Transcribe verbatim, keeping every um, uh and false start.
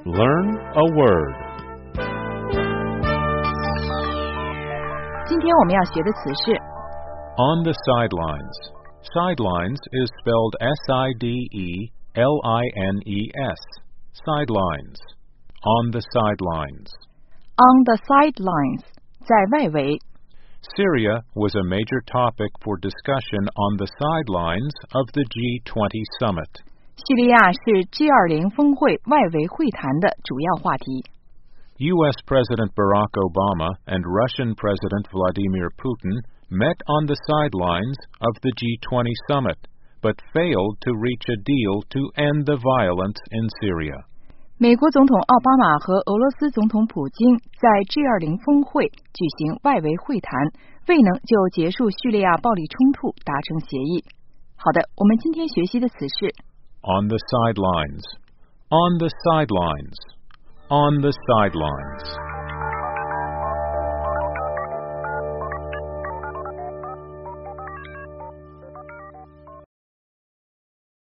Learn a word. 今天我们要学的词是 On the sidelines. Sidelines is spelled S I D E L I N E S. Sidelines. On the sidelines. on the sidelines 在外围 Syria was a major topic for discussion on the sidelines of the G twenty summit. 叙利亚是 G 二十 峰会外围会谈的主要话题。 U S President Barack Obama and Russian President Vladimir Putin met on the sidelines of the G twenty summit, but failed to reach a deal to end the violence in Syria. 美国总统奥巴马和俄罗斯总统普京在 G 二十 峰会举行外围会谈，未能就结束叙利亚暴力冲突达成协议。好的，我们今天学习的词是 On the sidelines. On the sidelines. On the sidelines.